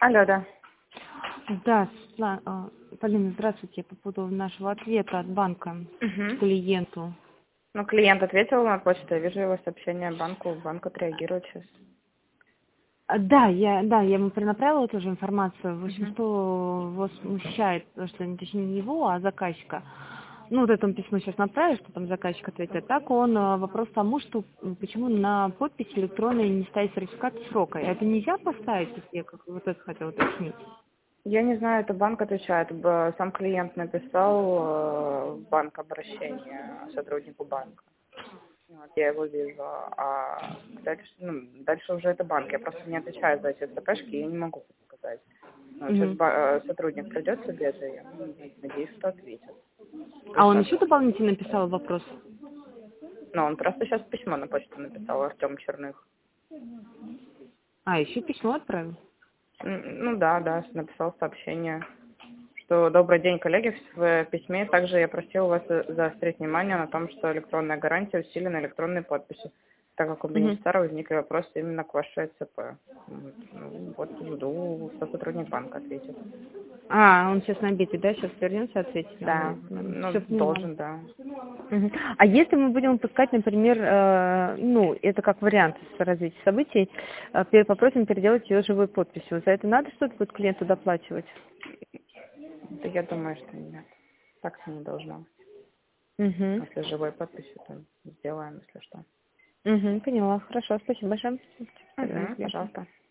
Алло, да. Да, Полина, здравствуйте. По поводу нашего ответа от банка Угу. клиенту. Ну, клиент ответил на почту, я вижу его сообщение банку, банк отреагирует сейчас. Да, я ему перенаправила тоже информацию. В общем, Угу. что его смущает, то, что точнее не его, а заказчика. Ну, вот это он письмо сейчас направит, что там заказчик ответит. Так он вопрос тому, что почему на подписи электронной не ставить сертификат срока. Это нельзя поставить, если я как вот это хотела уточнить. Я не знаю, это банк отвечает. Сам клиент написал в банк обращение сотруднику банка. Вот, я его вижу. А дальше уже это банк. Я просто не отвечаю за эти ЦПшки, я не могу сказать. Ну, сейчас Мгм. сотрудник придет с обеда, я надеюсь, что ответит. А он Решат. еще дополнительно написал вопрос? Но он просто сейчас письмо на почту написал, Артем Черных. А, еще письмо отправил? Ну да, написал сообщение, что добрый день, коллеги, в письме также я просил вас заострить внимание на том, что электронная гарантия усилена электронной подписью, так как у Мгм. бенефициара возникли вопросы именно к вашей ЦП. Вот жду, что сотрудник банка ответит. А, он сейчас на обеде, да? Сейчас вернемся ответить Да, нам. ну Все поняла. должен, да. Мгм. А если мы будем выпускать, например, ну, это как вариант развития событий, попросим переделать ее живой подписью, за это надо что-то будет клиенту доплачивать? Да я думаю, что нет. Так-то не должно быть. Угу. Если живой подписью, то сделаем, если что. Угу, поняла. Хорошо, спасибо большое. Угу, пожалуйста.